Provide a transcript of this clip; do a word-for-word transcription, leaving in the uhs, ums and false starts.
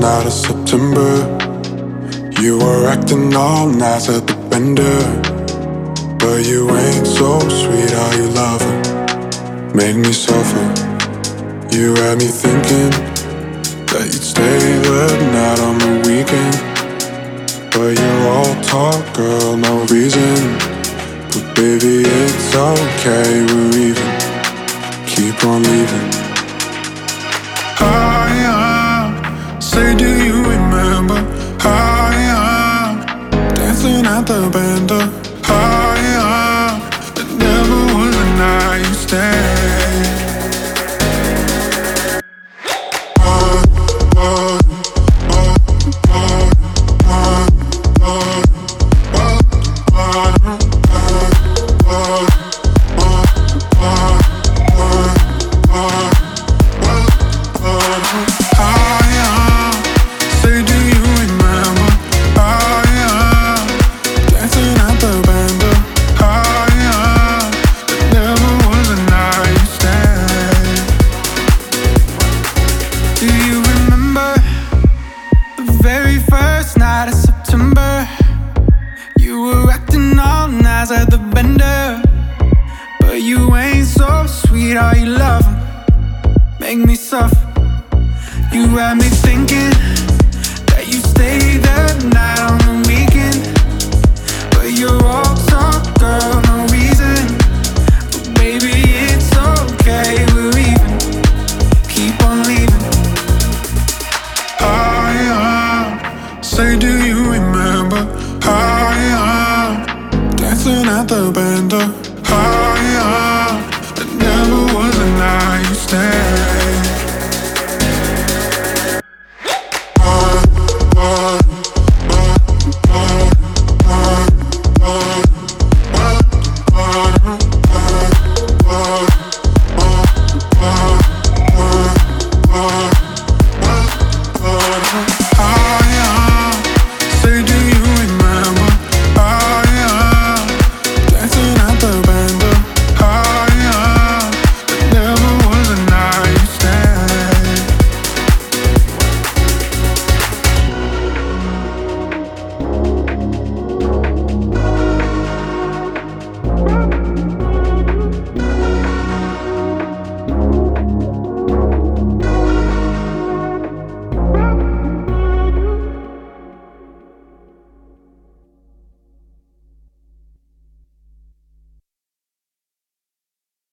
night of September. You were acting all nice at the bender, but you ain't so sweet, how you love her. Make me suffer. You had me thinking that you'd stay the night on the weekend, but you're all talk, girl, no reason. But baby, it's okay, we're even. Keep on leaving. I am, say do you remember? I am dancing at the bender. I am, it never was a night you stayed. At the bender, but you ain't so sweet, how you love her. Make me suffer. You had me thinking that you stay the night on the weekend, but you're all talk, girl, no reason. But baby, it's okay, we're even. Keep on leaving. I am, say do you remember? I am dancing at the back.